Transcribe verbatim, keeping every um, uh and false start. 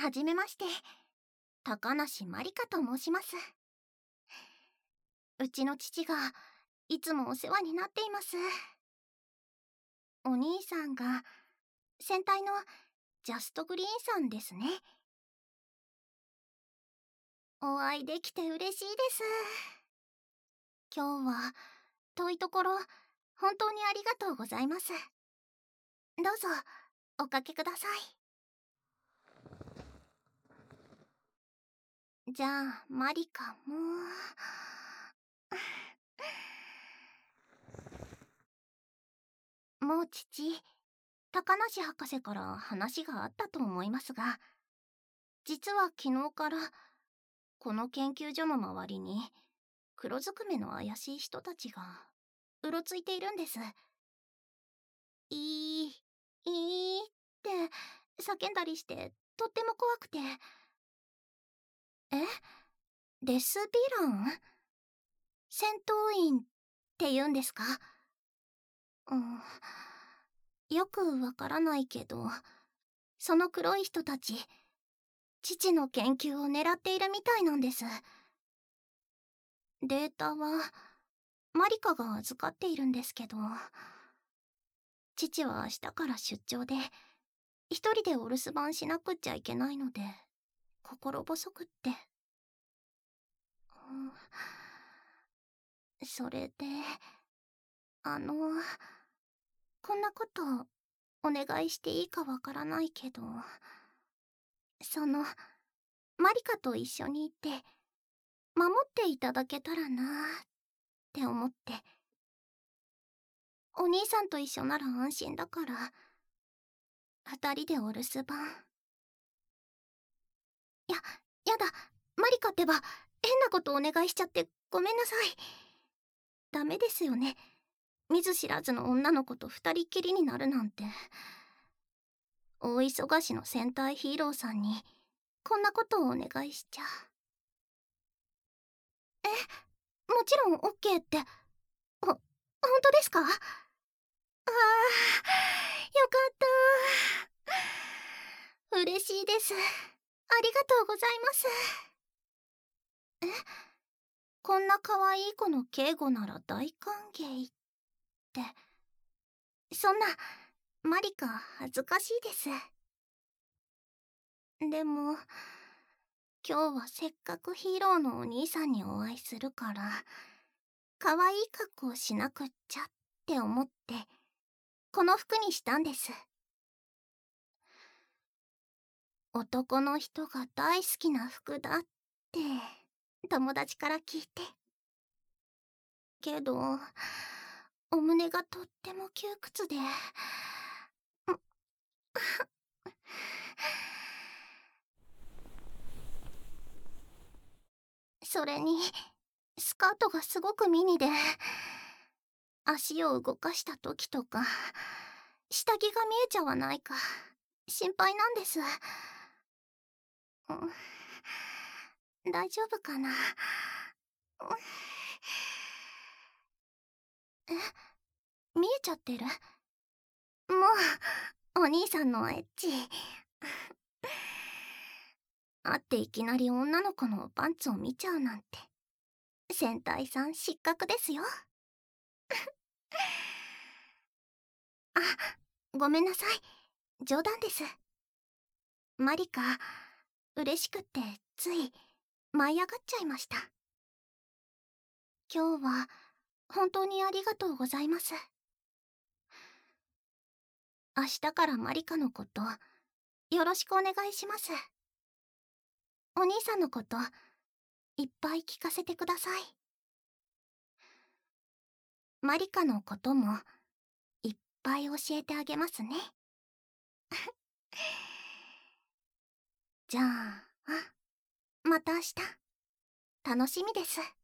はじめまして、高梨まりかと申します。うちの父がいつもお世話になっています。お兄さんが戦隊のジャストグリーンさんですね。お会いできて嬉しいです。今日は遠いところ本当にありがとうございます。どうぞおかけください。じゃあマリカももう父、高梨博士から話があったと思いますが、実は昨日からこの研究所の周りに黒ずくめの怪しい人たちがうろついているんです。いい、いいって叫んだりしてとっても怖くて。え？デスヴィラン？戦闘員って言うんですか？うん、よくわからないけど、その黒い人たち、父の研究を狙っているみたいなんです。データはマリカが預かっているんですけど、父は明日から出張で一人でお留守番しなくっちゃいけないので心細くって、うん、それであのこんなことお願いしていいかわからないけど、そのマリカと一緒にいて守っていただけたらなーって思って。お兄さんと一緒なら安心だから二人でお留守番。や、やだ、マリカってば変なことお願いしちゃってごめんなさい。ダメですよね、見ず知らずの女の子と二人っきりになるなんて。大忙しの戦隊ヒーローさんにこんなことをお願いしちゃ。え、もちろん オーケー って。ほ、本当ですか？あー、よかった。嬉しいです。ありがとうございます。え、こんな可愛い子の警護なら大歓迎って。そんな、マリカ恥ずかしいです。でも、今日はせっかくヒーローのお兄さんにお会いするから、可愛い格好しなくっちゃって思って、この服にしたんです。男の人が大好きな服だって友達から聞いて。けどお胸がとっても窮屈で、それにスカートがすごくミニで、足を動かした時とか下着が見えちゃわないか心配なんです。うん、大丈夫かな。え、見えちゃってる？もうお兄さんのエッチ会っていきなり女の子のパンツを見ちゃうなんて、戦隊さん失格ですよあ、ごめんなさい、冗談です。マリカ、嬉しくってつい舞い上がっちゃいました。今日は本当にありがとうございます。明日からマリカのことよろしくお願いします。お兄さんのこといっぱい聞かせてください。マリカのこともいっぱい教えてあげますねじゃあ、また明日楽しみです。